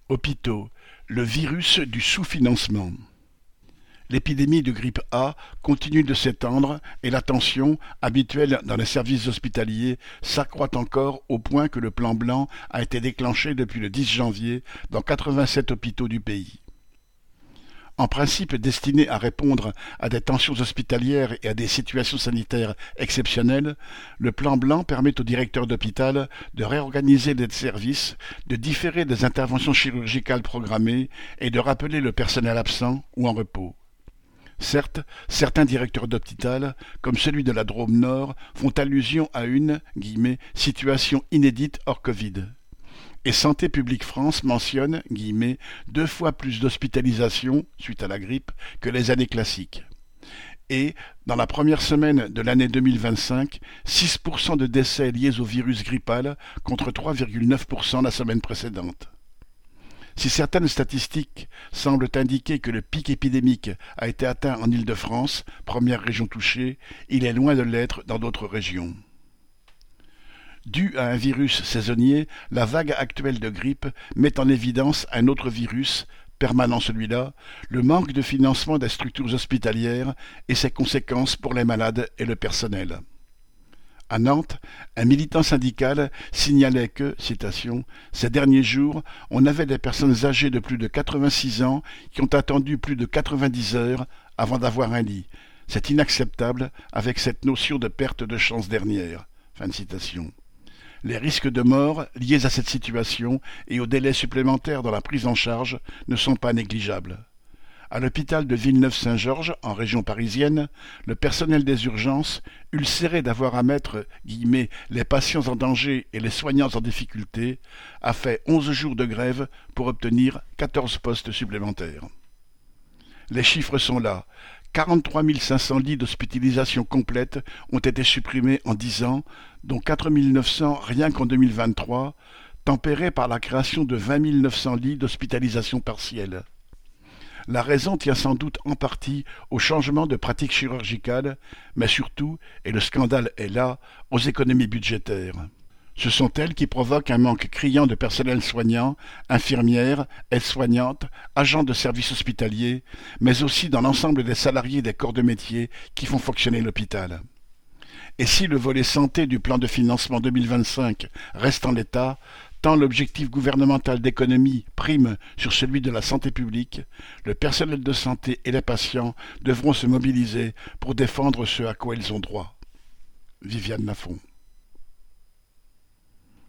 Hôpitaux, le virus du sous-financement. L'épidémie de grippe A continue de s'étendre et la tension, habituelle dans les services hospitaliers, s'accroît encore au point que le plan blanc a été déclenché depuis le 10 janvier dans 87 hôpitaux du pays. En principe destiné à répondre à des tensions hospitalières et à des situations sanitaires exceptionnelles, le plan blanc permet au directeur d'hôpital de réorganiser les services, de différer des interventions chirurgicales programmées et de rappeler le personnel absent ou en repos. Certes, certains directeurs d'hôpital, comme celui de la Drôme Nord, font allusion à une « situation inédite hors Covid ». Et Santé publique France mentionne « 2 fois plus d'hospitalisations suite à la grippe que les années classiques ». Et, dans la première semaine de l'année 2025, 6% de décès liés au virus grippal contre 3,9% la semaine précédente. Si certaines statistiques semblent indiquer que le pic épidémique a été atteint en Île-de-France, première région touchée, il est loin de l'être dans d'autres régions. Due à un virus saisonnier, la vague actuelle de grippe met en évidence un autre virus, permanent celui-là, le manque de financement des structures hospitalières et ses conséquences pour les malades et le personnel. À Nantes, un militant syndical signalait que, citation, « ces derniers jours, on avait des personnes âgées de plus de 86 ans qui ont attendu plus de 90 heures avant d'avoir un lit. C'est inacceptable avec cette notion de perte de chance dernière. » Fin de citation. Les risques de mort liés à cette situation et aux délais supplémentaires dans la prise en charge ne sont pas négligeables. À l'hôpital de Villeneuve-Saint-Georges, en région parisienne, le personnel des urgences, ulcéré d'avoir à mettre « les patients en danger et les soignants en difficulté », a fait 11 jours de grève pour obtenir 14 postes supplémentaires. Les chiffres sont là. 43 500 lits d'hospitalisation complète ont été supprimés en 10 ans, dont 4 900 rien qu'en 2023, tempérés par la création de 20 900 lits d'hospitalisation partielle. La raison tient sans doute en partie au changement de pratiques chirurgicales, mais surtout, et le scandale est là, aux économies budgétaires. Ce sont elles qui provoquent un manque criant de personnel soignant, infirmières, aides-soignantes, agents de services hospitaliers, mais aussi dans l'ensemble des salariés des corps de métier qui font fonctionner l'hôpital. Et si le volet santé du plan de financement 2025 reste en l'état, tant l'objectif gouvernemental d'économie prime sur celui de la santé publique, le personnel de santé et les patients devront se mobiliser pour défendre ce à quoi ils ont droit. Viviane Lafont.